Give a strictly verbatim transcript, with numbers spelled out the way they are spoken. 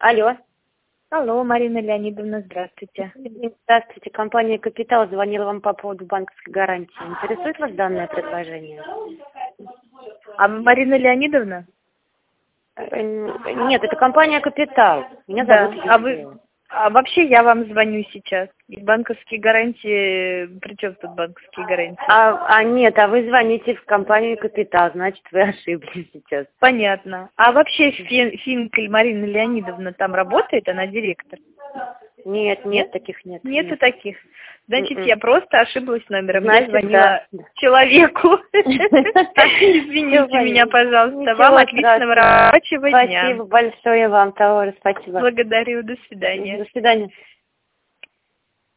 Алло. Алло, Марина Леонидовна, здравствуйте. Здравствуйте, компания «Капитал» звонила вам по поводу банковской гарантии. Интересует вас данное предложение? А вы Марина Леонидовна? Э, Нет, это компания «Капитал». Меня Да. зовут А Юлия. вы, а вообще я вам звоню сейчас. И банковские гарантии, при чем тут банковские гарантии? А, а нет, а вы звоните в компанию «Капитал», значит, вы ошиблись сейчас. Понятно. А вообще Фин- Финкель Марина Леонидовна там работает, она директор? Нет, нет, таких нет. Нету нет. таких. Значит, М-м. я просто ошиблась номером. Значит, Я звонила да. человеку. Извините Всё меня, пожалуйста. Ничего Вам отличного страшного. рабочего дня. Спасибо большое вам, Таора, спасибо. Благодарю. До свидания. До свидания.